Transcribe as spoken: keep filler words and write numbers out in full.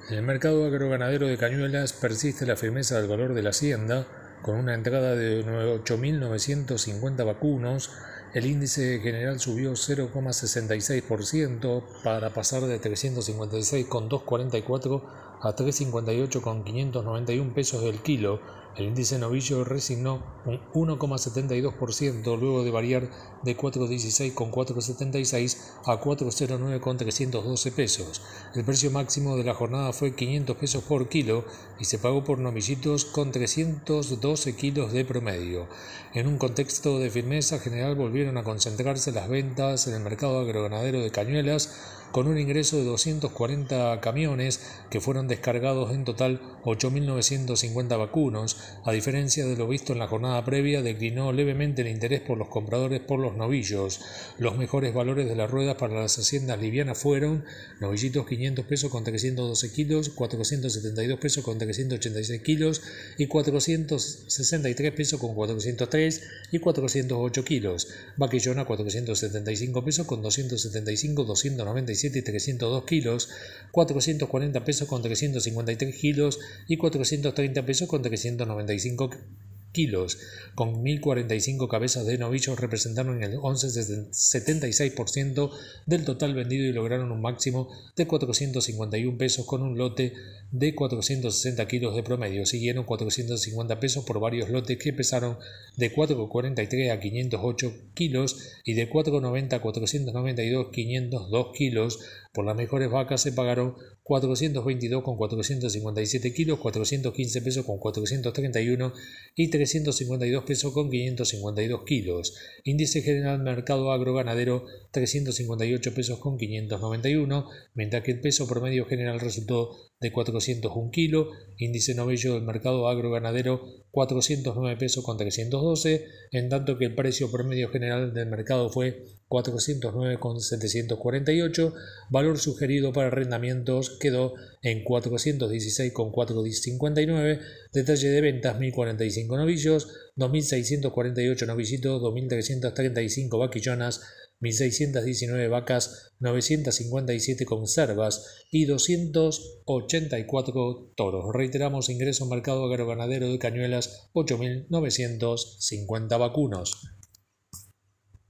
En el mercado agroganadero de Cañuelas persiste la firmeza del valor de la hacienda, con una entrada de ocho mil novecientos cincuenta vacunos. El índice general subió cero coma sesenta y seis por ciento para pasar de trescientos cincuenta y seis coma doscientos cuarenta y cuatro a trescientos cincuenta y ocho coma quinientos noventa y uno pesos del kilo. El índice novillo resignó un uno coma setenta y dos por ciento luego de variar de cuatrocientos dieciséis coma cuatrocientos setenta y seis a cuatrocientos nueve coma trescientos doce pesos. El precio máximo de la jornada fue quinientos pesos por kilo y se pagó por novillitos con trescientos doce kilos de promedio. En un contexto de firmeza general volvieron a concentrarse las ventas en el mercado agroganadero de Cañuelas, con un ingreso de doscientos cuarenta camiones que fueron descargados, en total ocho mil novecientos cincuenta vacunos. A diferencia de lo visto en la jornada previa, declinó levemente el interés por los compradores por los novillos. Los mejores valores de las ruedas para las haciendas livianas fueron novillitos quinientos pesos con trescientos doce kilos, cuatrocientos setenta y dos pesos con trescientos ochenta y seis kilos y cuatrocientos sesenta y tres pesos con cuatrocientos tres y cuatrocientos ocho kilos. Vaquillona cuatrocientos setenta y cinco pesos con doscientos setenta y cinco, doscientos noventa y siete y trescientos dos kilos, cuatrocientos cuarenta pesos con trescientos cincuenta y tres kilos y cuatrocientos treinta pesos con trescientos noventa y cinco kilos, con mil cuarenta y cinco cabezas de novillos representaron el once coma setenta y seis por ciento del total vendido y lograron un máximo de cuatrocientos cincuenta y uno pesos con un lote de cuatrocientos sesenta kilos de promedio. Siguieron cuatrocientos cincuenta pesos por varios lotes que pesaron de cuatro coma cuarenta y tres a quinientos ocho kilos y de cuatro coma noventa a cuatrocientos noventa y dos a quinientos dos kilos. Por las mejores vacas se pagaron cuatrocientos veintidós con cuatrocientos cincuenta y siete kilos, cuatrocientos quince pesos con cuatrocientos treinta y uno y trescientos cincuenta y dos pesos con quinientos cincuenta y dos kilos. Índice general mercado agroganadero trescientos cincuenta y ocho pesos con quinientos noventa y uno, mientras que el peso promedio general resultó de cuatrocientos un kilos. Índice novillo del mercado agroganadero cuatrocientos nueve pesos con trescientos doce, en tanto que el precio promedio general del mercado fue cuatrocientos nueve con setecientos cuarenta y ocho. Valor sugerido para arrendamientos quedó en cuatrocientos dieciséis con cuatrocientos cincuenta y nueve. Detalle de ventas: mil cuarenta y cinco novillos, dos mil seiscientos cuarenta y ocho novillitos, dos mil trescientas treinta y cinco vaquillonas, mil seiscientas diecinueve vacas, novecientas cincuenta y siete conservas y doscientos ochenta y cuatro toros. Reiteramos: ingreso mercado agroganadero de Cañuelas ocho mil novecientos cincuenta vacunos.